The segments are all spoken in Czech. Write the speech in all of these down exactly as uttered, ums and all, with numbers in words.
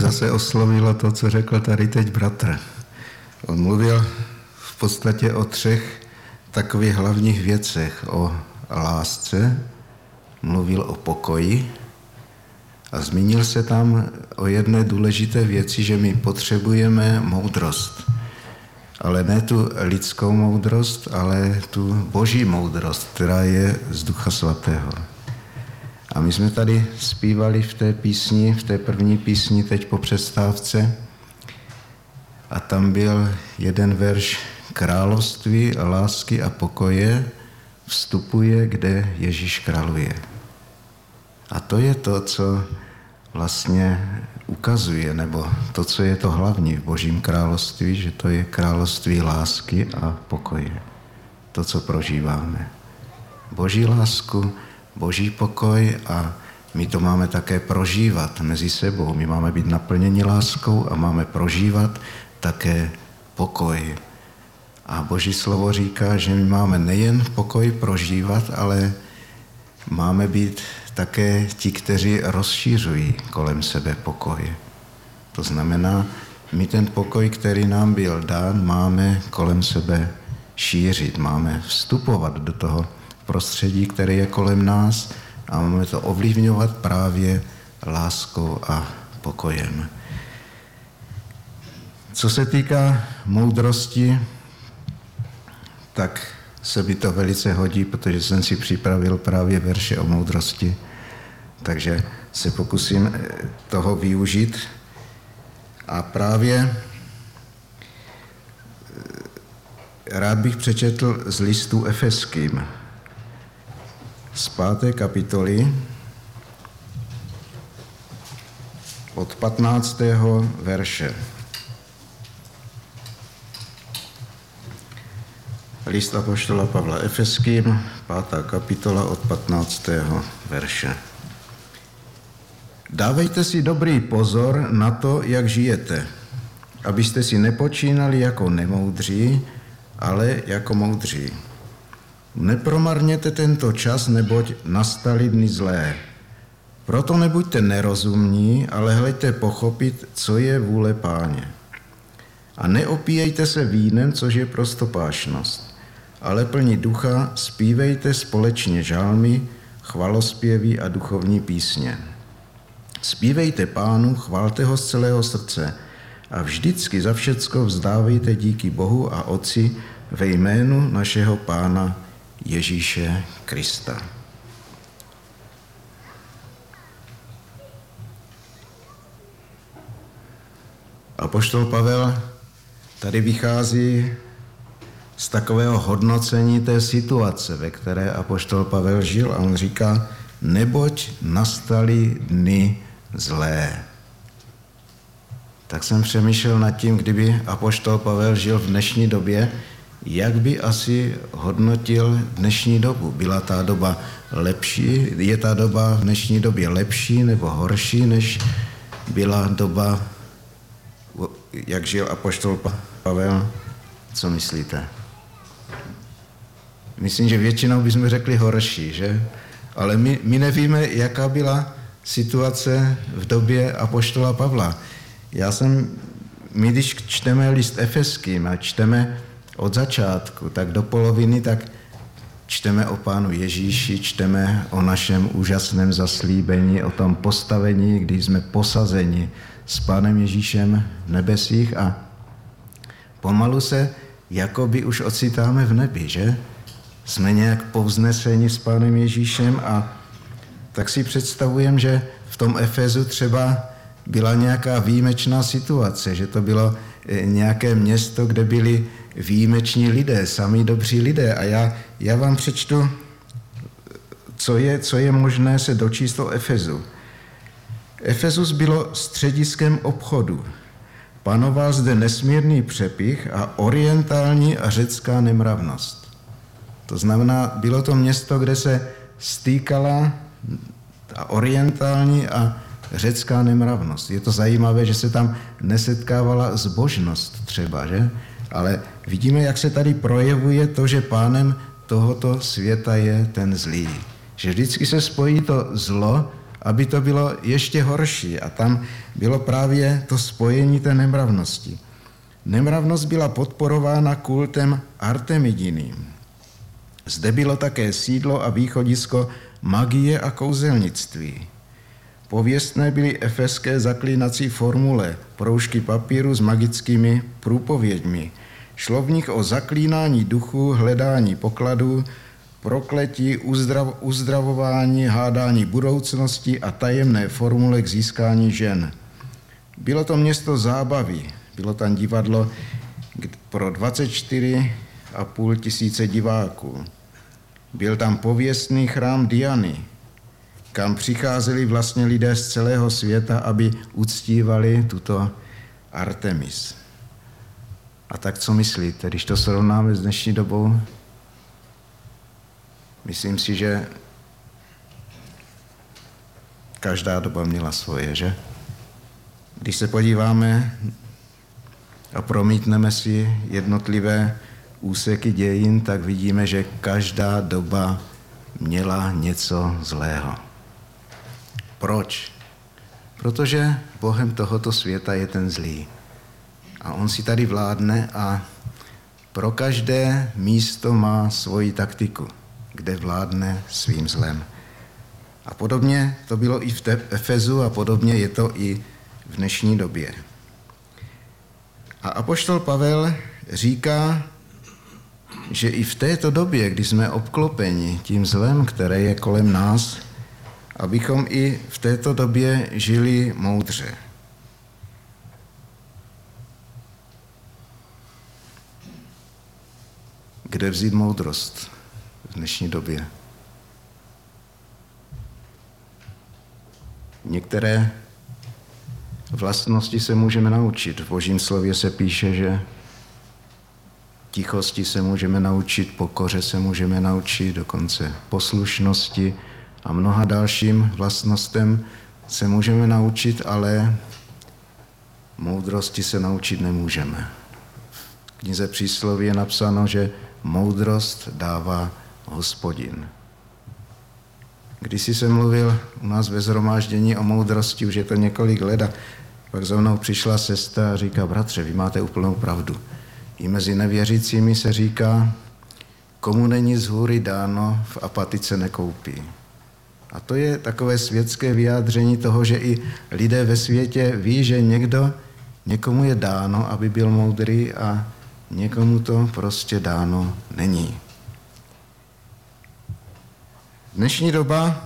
zase oslovilo to, co řekl tady teď bratr. On mluvil v podstatě o třech takových hlavních věcech. O lásce, mluvil o pokoji a zmínil se tam o jedné důležité věci, že my potřebujeme moudrost. Ale ne tu lidskou moudrost, ale tu boží moudrost, která je z Ducha Svatého. A my jsme tady zpívali v té písni, v té první písni teď po přestávce a tam byl jeden verš: království, lásky a pokoje vstupuje, kde Ježíš králuje. A to je to, co vlastně ukazuje, nebo to, co je to hlavní v Božím království, že to je království lásky a pokoje. To, co prožíváme. Boží lásku, Boží pokoj a my to máme také prožívat mezi sebou. My máme být naplněni láskou a máme prožívat také pokoj. A Boží slovo říká, že my máme nejen pokoj prožívat, ale máme být také ti, kteří rozšířují kolem sebe pokoj. To znamená, my ten pokoj, který nám byl dán, máme kolem sebe šířit, máme vstupovat do toho prostředí, které je kolem nás a máme to ovlivňovat právě láskou a pokojem. Co se týká moudrosti, tak se mi to velice hodí, protože jsem si připravil právě verše o moudrosti, takže se pokusím toho využít. A právě rád bych přečetl z listu Efeským z páté kapitoly od patnáctého verše. List apoštola Pavla Efeským, pátá kapitola od patnáctého verše. Dávejte si dobrý pozor na to, jak žijete, abyste si nepočínali jako nemoudří, ale jako moudří. Nepromarněte tento čas, neboť nastaly dny zlé. Proto nebuďte nerozumní, ale hleďte pochopit, co je vůle Páně. A neopíjejte se vínem, což je prostopášnost, ale plní ducha zpívejte společně žálmy, chvalospěvy a duchovní písně. Zpívejte Pánu, chválte ho z celého srdce a vždycky za všecko vzdávejte díky Bohu a Otci ve jménu našeho Pána Ježíše Krista. Apoštol Pavel tady vychází z takového hodnocení té situace, ve které apoštol Pavel žil a on říká, neboť nastaly dny zlé. Tak jsem přemýšlel nad tím, kdyby apoštol Pavel žil v dnešní době, jak by asi hodnotil dnešní dobu. Byla ta doba lepší, je ta doba v dnešní době lepší nebo horší, než byla doba, jak žil apoštol Pavel? Co myslíte? Myslím, že většinou bychom řekli horší, že? Ale my, my nevíme, jaká byla situace v době apoštola Pavla. Já jsem, my když čteme list Efeským a čteme od začátku, tak do poloviny, tak čteme o Pánu Ježíši, čteme o našem úžasném zaslíbení, o tom postavení, kdy jsme posazeni s Pánem Ježíšem v nebesích a pomalu se jakoby už ocitáme v nebi, že? Jsme nějak povzneseni s Pánem Ježíšem a tak si představujeme, že v tom Efezu třeba byla nějaká výjimečná situace, že to bylo nějaké město, kde byli výjimeční lidé, sami dobří lidé. A já, já vám přečtu, co je, co je možné se dočíst o Efezu. Efezus bylo střediskem obchodu. Panoval zde nesmírný přepych a orientální a řecká nemravnost. To znamená, bylo to město, kde se stýkala ta orientální a řecká nemravnost. Je to zajímavé, že se tam nesetkávala zbožnost třeba, že? Ale vidíme, jak se tady projevuje to, že pánem tohoto světa je ten zlý. Že vždycky se spojí to zlo aby to bylo ještě horší. A tam bylo právě to spojení té nemravnosti. Nemravnost byla podporována kultem Artemidiným. Zde bylo také sídlo a východisko magie a kouzelnictví. Pověstné byly efeské zaklínací formule, proužky papíru s magickými průpověďmi. Šlo v nich o zaklínání duchů, hledání pokladů, prokletí, uzdrav, uzdravování, hádání budoucnosti a tajemné formule k získání žen. Bylo to město zábavy, bylo tam divadlo pro dvacet čtyři a půl tisíce diváků. Byl tam pověstný chrám Diany, kam přicházeli vlastně lidé z celého světa, aby uctívali tuto Artemis. A tak co myslíte, když to srovnáme s dnešní dobou? Myslím si, že každá doba měla svoje, že? Když se podíváme a promítneme si jednotlivé úseky dějin, tak vidíme, že každá doba měla něco zlého. Proč? Protože Bohem tohoto světa je ten zlý. A on si tady vládne a pro každé místo má svoji taktiku, kde vládne svým zlem. A podobně to bylo i v Efezu a podobně je to i v dnešní době. A apoštol Pavel říká, že i v této době, kdy jsme obklopeni tím zlem, které je kolem nás, abychom i v této době žili moudře. Kde vzít moudrost v dnešní době? Některé vlastnosti se můžeme naučit. V Božím slově se píše, že tichosti se můžeme naučit, pokoře se můžeme naučit, dokonce poslušnosti a mnoha dalším vlastnostem se můžeme naučit, ale moudrosti se naučit nemůžeme. V knize Přísloví je napsáno, že moudrost dává Hospodin. Kdysi jsem mluvil u nás ve shromáždění o moudrosti, už je to několik let, a pak za mnou přišla sestra a říká, bratře, vy máte úplnou pravdu. I mezi nevěřícími se říká, komu není z hůry dáno, v apatice nekoupí. A to je takové světské vyjádření toho, že i lidé ve světě ví, že někdo, někomu je dáno, aby byl moudrý a někomu to prostě dáno není. Dnešní doba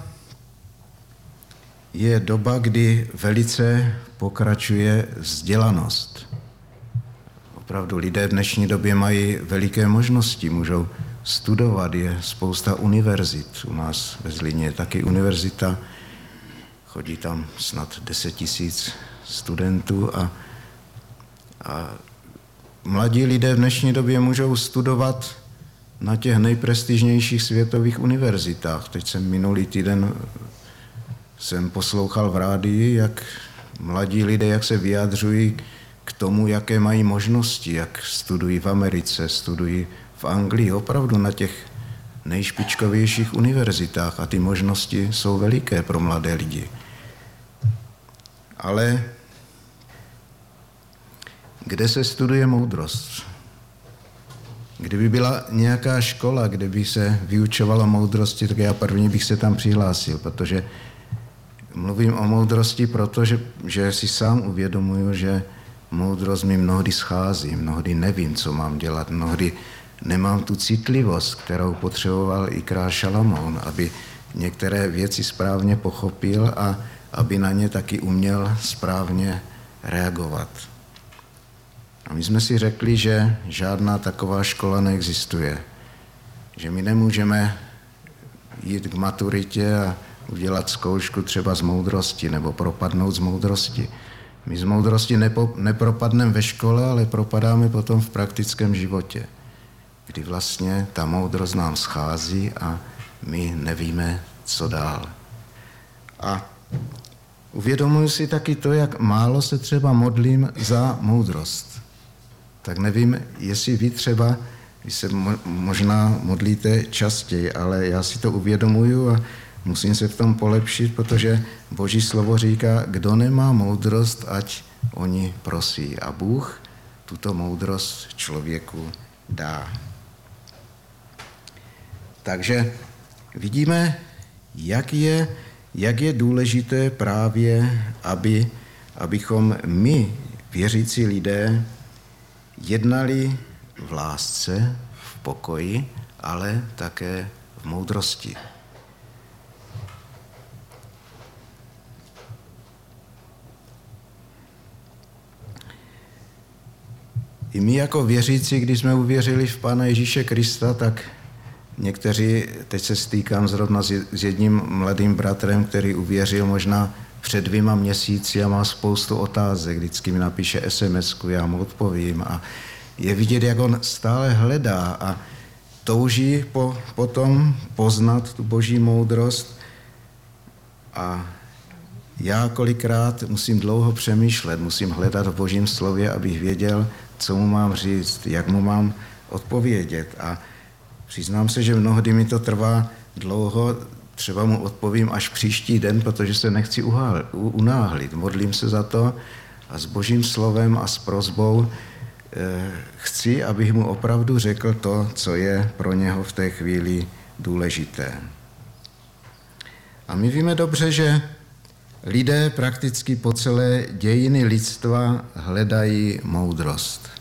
je doba, kdy velice pokračuje vzdělanost. Opravdu lidé v dnešní době mají veliké možnosti, můžou studovat, je spousta univerzit. U nás ve Zlíně je taky univerzita, chodí tam snad deset tisíc studentů a, a mladí lidé v dnešní době můžou studovat na těch nejprestižnějších světových univerzitách. Teď jsem minulý týden jsem poslouchal v rádii, jak mladí lidé, jak se vyjadřují k tomu, jaké mají možnosti, jak studují v Americe, studují v Anglii, opravdu na těch nejšpičkovějších univerzitách a ty možnosti jsou veliké pro mladé lidi. Ale kde se studuje moudrost? Kdyby byla nějaká škola, kde by se vyučovala moudrosti, tak já první bych se tam přihlásil, protože mluvím o moudrosti, protože že si sám uvědomuju, že moudrost mi mnohdy schází, mnohdy nevím, co mám dělat, mnohdy nemám tu citlivost, kterou potřeboval i král Šalamoun, aby některé věci správně pochopil a aby na ně taky uměl správně reagovat. A my jsme si řekli, že žádná taková škola neexistuje. Že my nemůžeme jít k maturitě a udělat zkoušku třeba z moudrosti nebo propadnout z moudrosti. My z moudrosti nepo, nepropadneme ve škole, ale propadáme potom v praktickém životě, kdy vlastně ta moudrost nám schází a my nevíme, co dál. A uvědomuji si taky to, jak málo se třeba modlím za moudrost. Tak nevím, jestli vy třeba, vy se možná modlíte častěji, ale já si to uvědomuju a musím se v tom polepšit, protože Boží slovo říká, kdo nemá moudrost, ať oni prosí. A Bůh tuto moudrost člověku dá. Takže vidíme, jak je, jak je důležité právě, aby, abychom my, věřící lidé, jednali v lásce, v pokoji, ale také v moudrosti. I my jako věřící, když jsme uvěřili v Pána Ježíše Krista, tak někteří, teď se stýkám zrovna s jedním mladým bratrem, který uvěřil možná před dvěma měsíci a má spoustu otázek. Vždycky mi napíše es em esku, já mu odpovím. A je vidět, jak on stále hledá a touží po, potom poznat tu Boží moudrost. A já kolikrát musím dlouho přemýšlet, musím hledat v Božím slově, abych věděl, co mu mám říct, jak mu mám odpovědět. A přiznám se, že mnohdy mi to trvá dlouho, třeba mu odpovím až příští den, protože se nechci unáhlit. Modlím se za to a s Božím slovem a s prosbou eh, chci, abych mu opravdu řekl to, co je pro něho v té chvíli důležité. A my víme dobře, že lidé prakticky po celé dějiny lidstva hledají moudrost.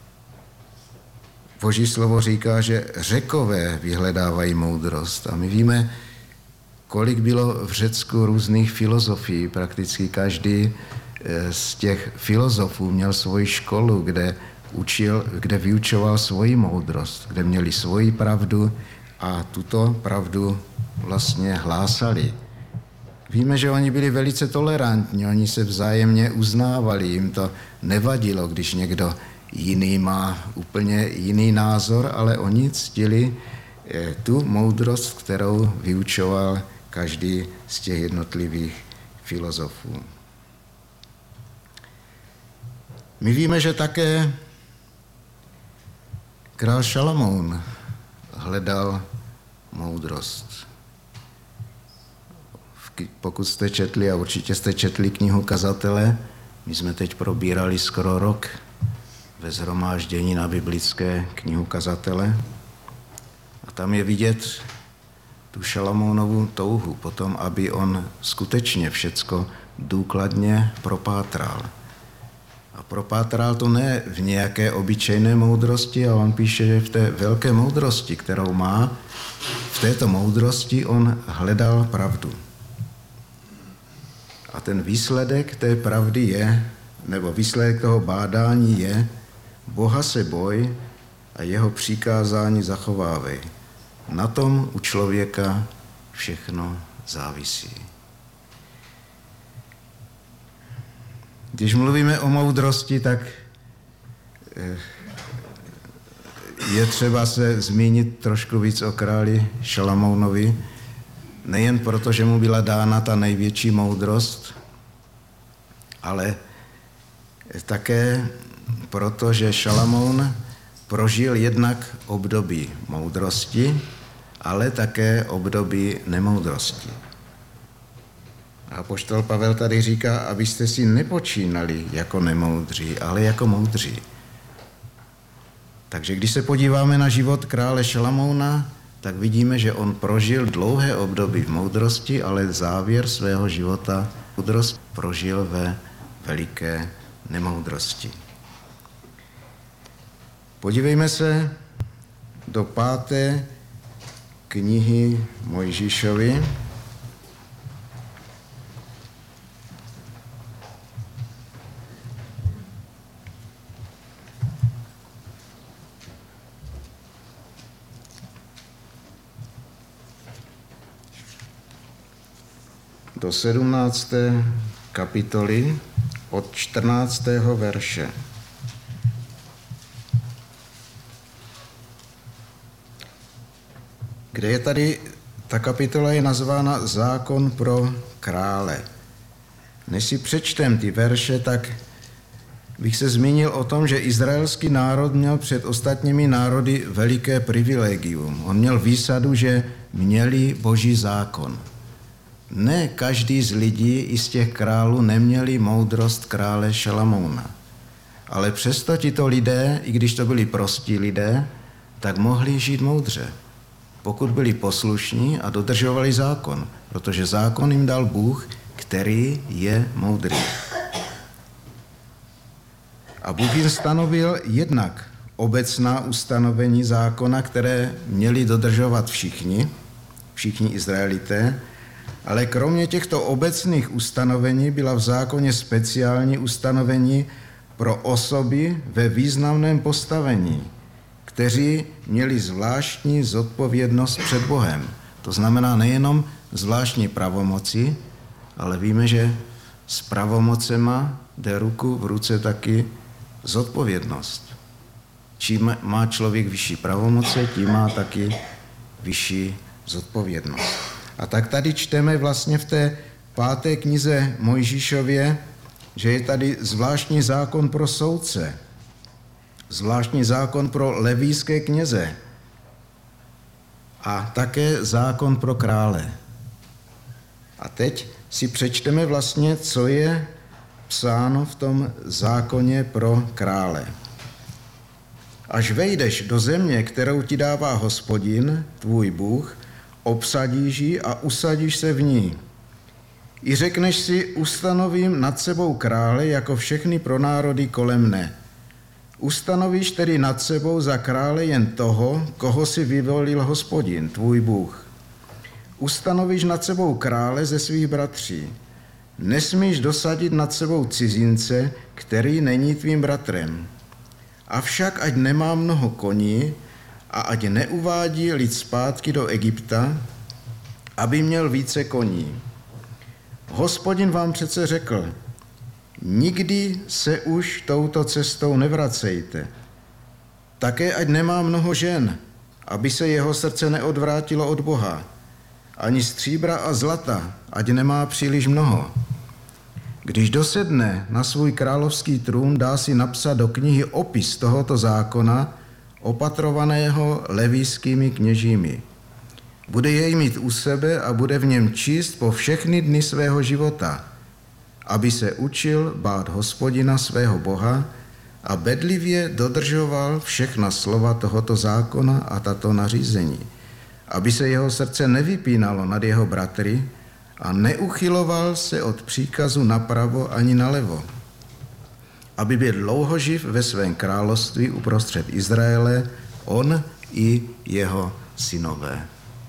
Boží slovo říká, že Řekové vyhledávají moudrost. A my víme, kolik bylo v Řecku různých filozofií. Prakticky každý z těch filozofů měl svoji školu, kde učil, kde vyučoval svoji moudrost, kde měli svoji pravdu a tuto pravdu vlastně hlásali. Víme, že oni byli velice tolerantní, oni se vzájemně uznávali, jim to nevadilo, když někdo jiný má úplně jiný názor, ale oni ctili tu moudrost, kterou vyučoval každý z těch jednotlivých filozofů. My víme, že také král Šalamoun hledal moudrost. Pokud jste četli, a určitě jste četli knihu Kazatele, my jsme teď probírali skoro rok ve shromáždění na biblické knihu Kazatele. A tam je vidět tu Šalamounovu touhu potom, aby on skutečně všecko důkladně propátral. A propátral to ne v nějaké obyčejné moudrosti, ale on píše, že v té velké moudrosti, kterou má, v této moudrosti on hledal pravdu. A ten výsledek té pravdy je, nebo výsledek toho bádání je, Boha se boj a jeho přikázání zachovávej. Na tom u člověka všechno závisí. Když mluvíme o moudrosti, tak je třeba se zmínit trošku víc o králi Šalamounovi, nejen proto, že mu byla dána ta největší moudrost, ale také proto, že Šalamoun prožil jednak období moudrosti, ale také období nemoudrosti. A apoštol Pavel tady říká, abyste si nepočínali jako nemoudří, ale jako moudří. Takže když se podíváme na život krále Šalamouna, tak vidíme, že on prožil dlouhé období v moudrosti, ale závěr svého života moudrost prožil ve veliké nemoudrosti. Podívejme se do páté knihy Mojžíšovi. Do sedmnácté kapitoly od čtrnáctého verše. Kde je tady, ta kapitola je nazvána Zákon pro krále. Než si přečtem ty verše, tak bych se zmínil o tom, že izraelský národ měl před ostatními národy veliké privilegium. On měl výsadu, že měli Boží zákon. Ne každý z lidí i z těch králů neměli moudrost krále Šalamouna. Ale přesto tito lidé, i když to byli prostí lidé, tak mohli žít moudře, pokud byli poslušní a dodržovali zákon, protože zákon jim dal Bůh, který je moudrý. A Bůh jim stanovil jednak obecná ustanovení zákona, které měli dodržovat všichni, všichni Izraelité, ale kromě těchto obecných ustanovení byla v zákoně speciální ustanovení pro osoby ve významném postavení, kteří měli zvláštní zodpovědnost před Bohem. To znamená nejenom zvláštní pravomoci, ale víme, že s pravomocema jde ruku v ruce taky zodpovědnost. Čím má člověk vyšší pravomoce, tím má taky vyšší zodpovědnost. A tak tady čteme vlastně v té páté knize Mojžíšově, že je tady zvláštní zákon pro soudce, zvláštní zákon pro levíské kněze a také zákon pro krále. A teď si přečteme vlastně, co je psáno v tom zákoně pro krále. Až vejdeš do země, kterou ti dává Hospodin, tvůj Bůh, obsadíš ji a usadíš se v ní. I řekneš si, ustanovím nad sebou krále jako všechny pronárody kolem mne. Ustanovíš tedy nad sebou za krále jen toho, koho si vyvolil Hospodin, tvůj Bůh. Ustanovíš nad sebou krále ze svých bratří. Nesmíš dosadit nad sebou cizince, který není tvým bratrem. Avšak ať nemá mnoho koní a ať neuvádí lid zpátky do Egypta, aby měl více koní. Hospodin vám přece řekl, nikdy se už touto cestou nevracejte. Také ať nemá mnoho žen, aby se jeho srdce neodvrátilo od Boha. Ani stříbra a zlata, ať nemá příliš mnoho. Když dosedne na svůj královský trůn, dá si napsat do knihy opis tohoto zákona, opatrovaného levískými kněžími. Bude jej mít u sebe a bude v něm číst po všechny dny svého života, aby se učil bát Hospodina svého Boha a bedlivě dodržoval všechna slova tohoto zákona a tato nařízení, aby se jeho srdce nevypínalo nad jeho bratry a neuchyloval se od příkazu napravo ani nalevo, aby byl dlouhoživ ve svém království uprostřed Izraele, on i jeho synové.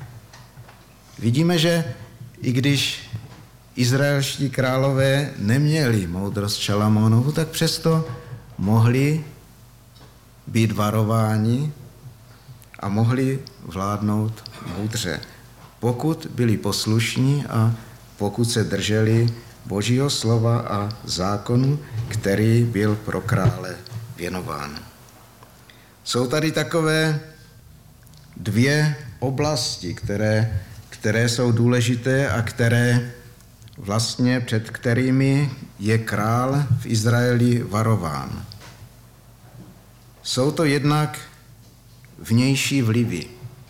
Vidíme, že i když izraelští králové neměli moudrost Šalamonovu, tak přesto mohli být varováni a mohli vládnout moudře, pokud byli poslušní a pokud se drželi Božího slova a zákonu, který byl pro krále věnován. Jsou tady takové dvě oblasti, které, které jsou důležité a které vlastně před kterými je král v Izraeli varován. Jsou to jednak vnější vlivy.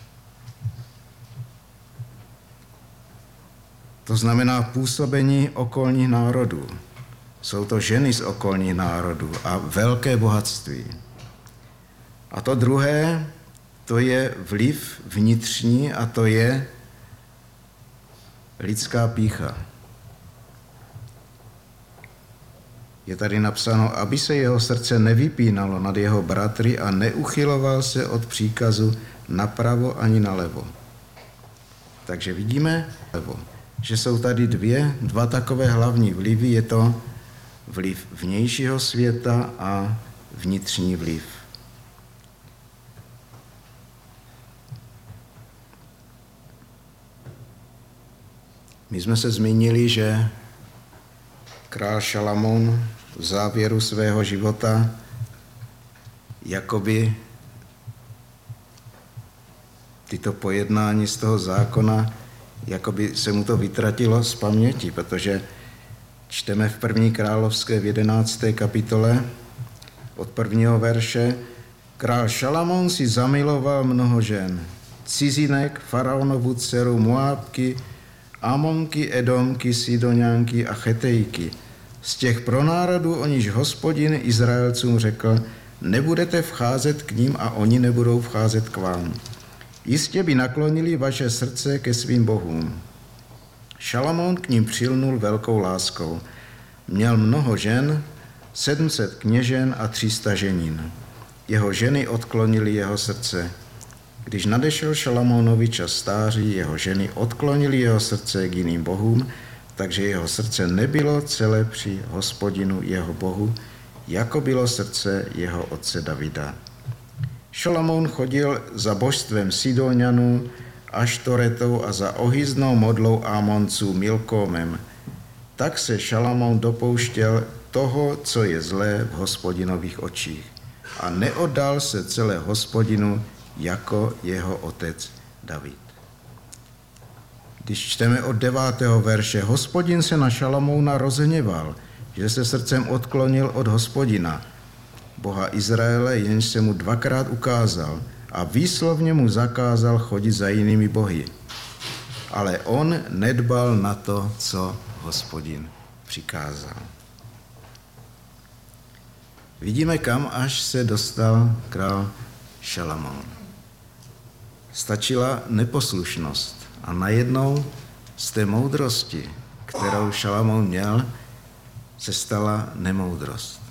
To znamená působení okolních národů. Jsou to ženy z okolních národů a velké bohatství. A to druhé, to je vliv vnitřní a to je lidská pýcha. Je tady napsáno, aby se jeho srdce nevypínalo nad jeho bratry a neuchyloval se od příkazu napravo ani nalevo. Takže vidíme, že jsou tady dvě, dva takové hlavní vlivy. Je to vliv vnějšího světa a vnitřní vliv. My jsme se zmínili, že král Šalamoun v závěru svého života jakoby tyto pojednání z toho zákona, jakoby se mu to vytratilo z paměti, protože čteme v první královské v jedenácté kapitole od prvního verše: Král Šalamoun si zamiloval mnoho žen, cizinek, faraonovu dceru Moábky Amonky, Edomky, Sidoniánky a Chetejky. Z těch pronárodů, o níž Hospodin Izraelcům řekl, nebudete vcházet k ním a oni nebudou vcházet k vám. Jistě by naklonili vaše srdce ke svým bohům. Šalamoun k ním přilnul velkou láskou. Měl mnoho žen, sedm set kněžen a tři sta ženin. Jeho ženy odklonily jeho srdce. Když nadešel Šalamounovi čas stáří, jeho ženy odklonily jeho srdce k jiným bohům, takže jeho srdce nebylo celé při Hospodinu jeho bohu, jako bylo srdce jeho otce Davida. Šalamoun chodil za božstvem Sidonianů, Aštoretou a za ohyznou modlou Ámonců Milkómem. Tak se Šalamoun dopouštěl toho, co je zlé v Hospodinových očích. A neoddal se celé Hospodinu jako jeho otec David. Když čteme od devátého verše, Hospodin se na Šalamouna rozhněval, že se srdcem odklonil od Hospodina, Boha Izraele, jenž se mu dvakrát ukázal a výslovně mu zakázal chodit za jinými bohy. Ale on nedbal na to, co Hospodin přikázal. Vidíme, kam až se dostal král Šalamoun. Stačila neposlušnost a najednou z té moudrosti, kterou Šalamoun měl, se stala nemoudrost.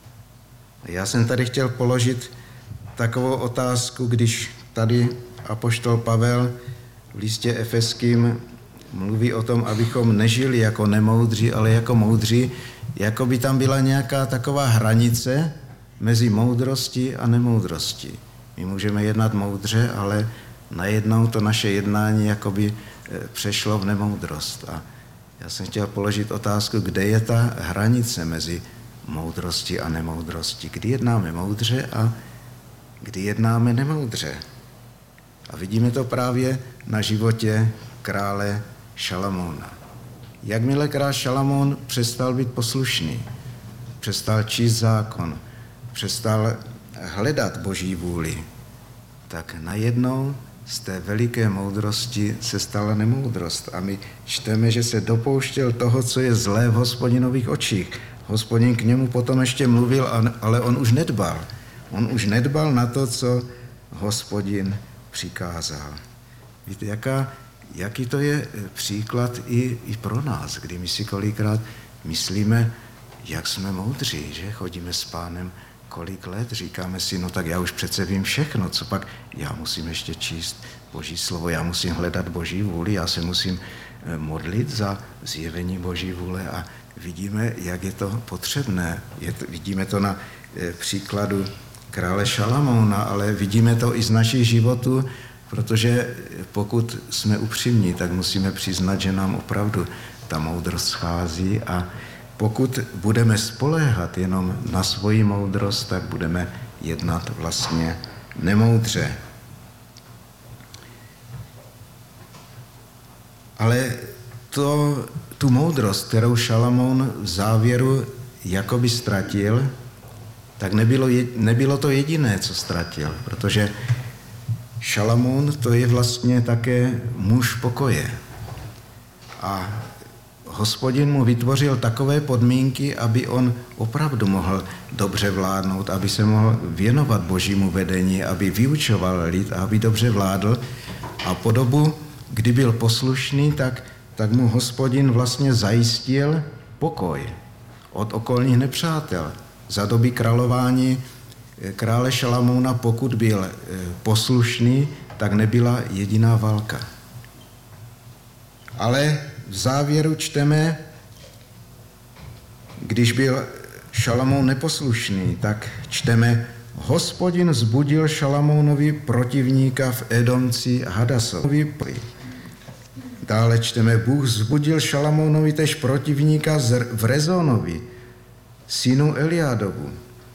Já jsem tady chtěl položit takovou otázku, když tady apoštol Pavel v listě Efeským mluví o tom, abychom nežili jako nemoudří, ale jako moudří, jako by tam byla nějaká taková hranice mezi moudrostí a nemoudrostí. My můžeme jednat moudře, ale najednou to naše jednání jakoby přešlo v nemoudrost. A já jsem chtěl položit otázku, kde je ta hranice mezi moudrostí a nemoudrostí. Kdy jednáme moudře a kdy jednáme nemoudře. A vidíme to právě na životě krále Šalamouna. Jakmile král Šalamoun přestal být poslušný, přestal číst zákon, přestal hledat Boží vůli, tak najednou z té veliké moudrosti se stala nemoudrost. A my čteme, že se dopouštěl toho, co je zlé v Hospodinových očích. Hospodin k němu potom ještě mluvil, ale on už nedbal. On už nedbal na to, co Hospodin přikázal. Víte, jaká, jaký to je příklad i, i pro nás, kdy my si kolikrát myslíme, jak jsme moudří, že chodíme s Pánem kolik let, říkáme si, no tak já už přece vím všechno, co pak já musím ještě číst Boží slovo, já musím hledat Boží vůli, já se musím modlit za zjevení Boží vůle a vidíme, jak je to potřebné. Je to, vidíme to na e, příkladu krále Šalamouna, ale vidíme to i z našich životů, protože pokud jsme upřímní, tak musíme přiznat, že nám opravdu ta moudrost schází a pokud budeme spoléhat jenom na svoji moudrost, tak budeme jednat vlastně nemoudře. Ale to, tu moudrost, kterou Šalamoun v závěru jakoby ztratil, tak nebylo, nebylo to jediné, co ztratil, protože Šalamoun to je vlastně také muž pokoje. A Hospodin mu vytvořil takové podmínky, aby on opravdu mohl dobře vládnout, aby se mohl věnovat Božímu vedení, aby vyučoval lid a aby dobře vládl. A po dobu, kdy byl poslušný, tak, tak mu Hospodin vlastně zajistil pokoj od okolních nepřátel. Za doby králování krále Šalamouna, pokud byl poslušný, tak nebyla jediná válka. Ale v závěru čteme, když byl Šalamoun neposlušný, tak čteme, Hospodin zbudil Šalamounovi protivníka v Edomci Hadasovi. Dále čteme, Bůh zbudil Šalamounovi tež protivníka v Rezonovi, synu Eliádovu.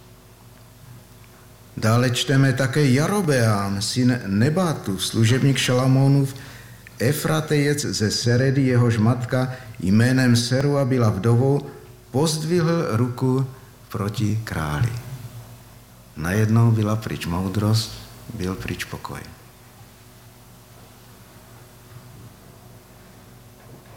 Dále čteme také Jarobeám, syn Nebatu, služebník Šalamounův, Efratejec ze Seredy, jehož matka jménem Serua byla vdovou, pozdvihl ruku proti králi. Najednou byla pryč moudrost, byl pryč pokoj.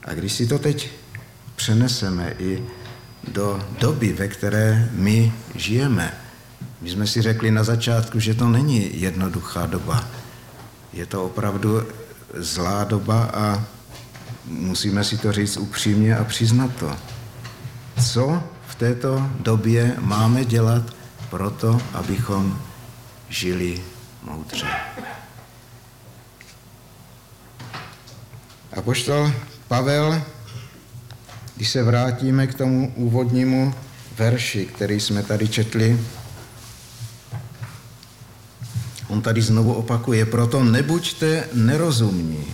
A když si to teď přeneseme i do doby, ve které my žijeme, my jsme si řekli na začátku, že to není jednoduchá doba. Je to opravdu zlá doba a musíme si to říct upřímně a přiznat to. Co v této době máme dělat proto, abychom žili moudře? Apoštol Pavel, když se vrátíme k tomu úvodnímu verši, který jsme tady četli, on tady znovu opakuje, proto nebuďte nerozumní.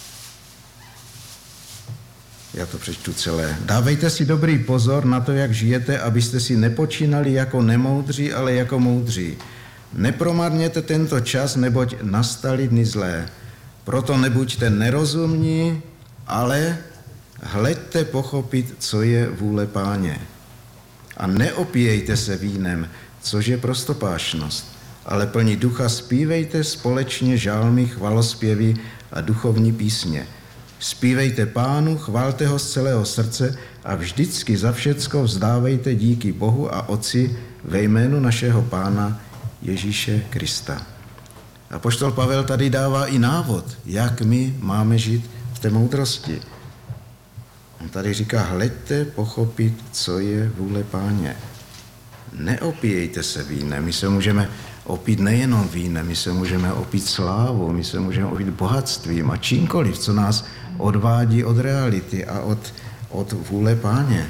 Já to přečtu celé. Dávejte si dobrý pozor na to, jak žijete, abyste si nepočínali jako nemoudří, ale jako moudří. Nepromarněte tento čas, neboť nastaly dny zlé. Proto nebuďte nerozumní, ale hleďte pochopit, co je vůle Páně. A neopíjejte se vínem, což je prostopášnost, ale plní ducha zpívejte společně žálmy, chvalospěvy a duchovní písně. Zpívejte Pánu, chvalte ho z celého srdce a vždycky za všecko vzdávejte díky Bohu a Otci ve jménu našeho Pána Ježíše Krista. Apoštol Pavel tady dává i návod, jak my máme žít v té moudrosti. On tady říká, hleďte pochopit, co je vůle Páně. Neopíjejte se vínem, my se můžeme opít nejenom vínem, my se můžeme opít slávou, my se můžeme opít bohatstvím a čímkoliv, co nás odvádí od reality a od, od vůle Páně.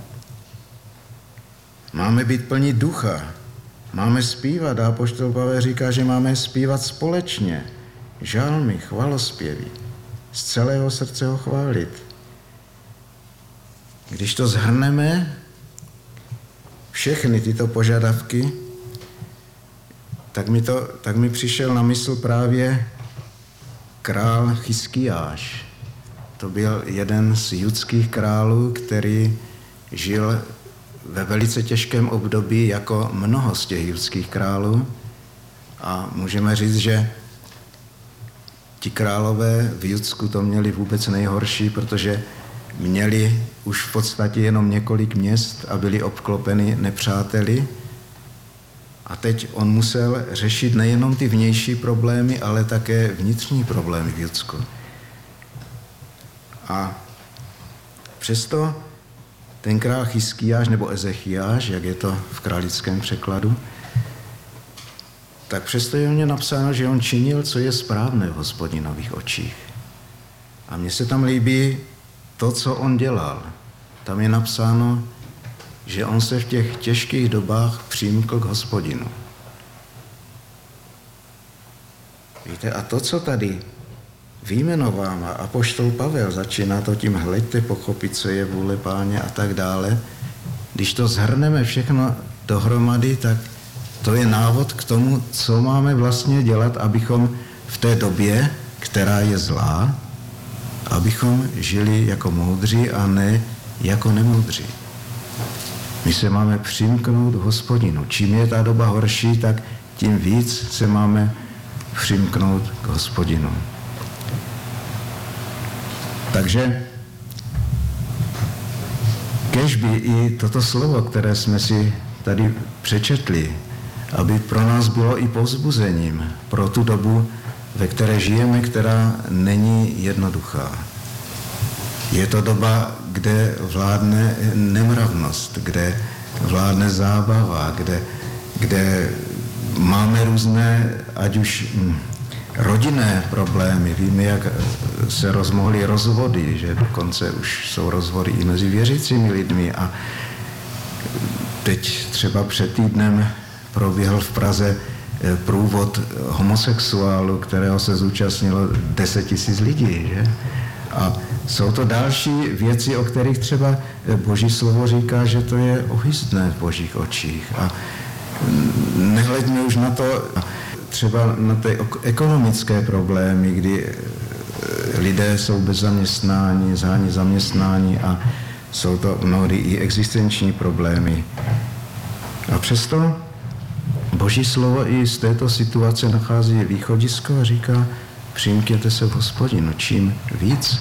Máme být plní ducha, máme zpívat a apoštol Pavel říká, že máme zpívat společně, žálmy, chvalospěvy, z celého srdce ho chválit. Když to shrneme, všechny tyto požadavky, tak mi, to, tak mi přišel na mysl právě král Chiskiáš. To byl jeden z judských králů, který žil ve velice těžkém období jako mnoho z těch judských králů. A můžeme říct, že ti králové v Judsku to měli vůbec nejhorší, protože měli už v podstatě jenom několik měst a byli obklopeni nepřáteli. A teď on musel řešit nejenom ty vnější problémy, ale také vnitřní problémy v Judsku. A přesto ten král Chiskiáš nebo Ezechiáš, jak je to v králickém překladu, tak přesto je o něm napsáno, že on činil, co je správné v Hospodinových očích. A mně se tam líbí to, co on dělal. Tam je napsáno, že on se v těch těžkých dobách přimkl k Hospodinu. Víte, a to, co tady vyjmenovává apoštol Pavel, začíná to tím hleďte pochopit, co je vůle Páně a tak dále. Když to shrneme všechno dohromady, tak to je návod k tomu, co máme vlastně dělat, abychom v té době, která je zlá, abychom žili jako moudří a ne jako nemoudří. My se máme přimknout k Hospodinu. Čím je ta doba horší, tak tím víc se máme přimknout k Hospodinu. Takže kéž by i toto slovo, které jsme si tady přečetli, aby pro nás bylo i povzbuzením pro tu dobu, ve které žijeme, která není jednoduchá. Je to doba, kde vládne nemravnost, kde vládne zábava, kde, kde máme různé, ať už rodinné problémy. Víme, jak se rozmohly rozvody, že dokonce už jsou rozvody i mezi věřícími lidmi. A teď třeba před týdnem proběhl v Praze průvod homosexuálů, kterého se zúčastnilo deset tisíc lidí. Že? A jsou to další věci, o kterých třeba Boží slovo říká, že to je ohyzdné v Božích očích. A nehleďme už na to, třeba na ty ekonomické problémy, kdy lidé jsou bez zaměstnání, zhání zaměstnání a jsou to mnohdy i existenční problémy. A přesto Boží slovo i z této situace nachází východisko a říká, přimkněte se v Hospodinu. Čím víc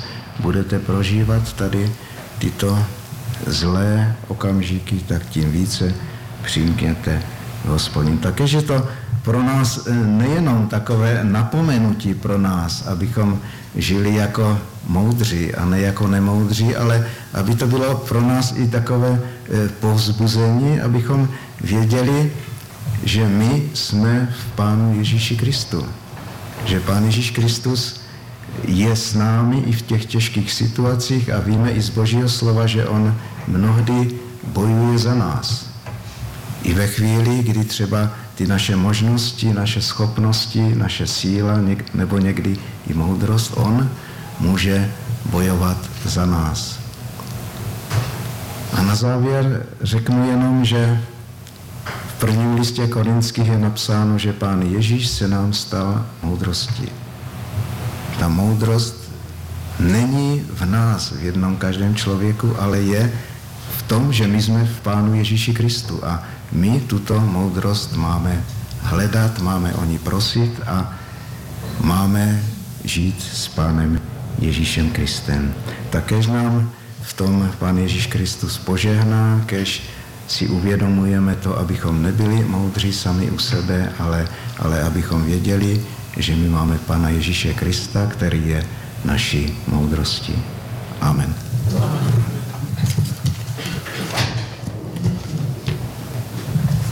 budete prožívat tady tyto zlé okamžiky, tak tím více přijměte Hospodin. Takže to pro nás nejenom takové napomenutí pro nás, abychom žili jako moudří a ne jako nemoudří, ale aby to bylo pro nás i takové povzbuzení, abychom věděli, že my jsme v Pánu Ježíši Kristu. Že Pán Ježíš Kristus je s námi i v těch těžkých situacích a víme i z Božího slova, že on mnohdy bojuje za nás. I ve chvíli, kdy třeba ty naše možnosti, naše schopnosti, naše síla nebo někdy i moudrost, on může bojovat za nás. A na závěr řeknu jenom, že v prvním listě Korinských je napsáno, že Pán Ježíš se nám stal moudrostí. Ta moudrost není v nás, v jednom každém člověku, ale je v tom, že my jsme v Pánu Ježíši Kristu a my tuto moudrost máme hledat, máme o ní prosit a máme žít s Pánem Ježíšem Kristem. Takéž nám v tom Pán Ježíš Kristus požehná, kež si uvědomujeme to, abychom nebyli moudří sami u sebe, ale, ale abychom věděli, že my máme Pána Ježíše Krista, který je naší moudrostí. Amen. Amen.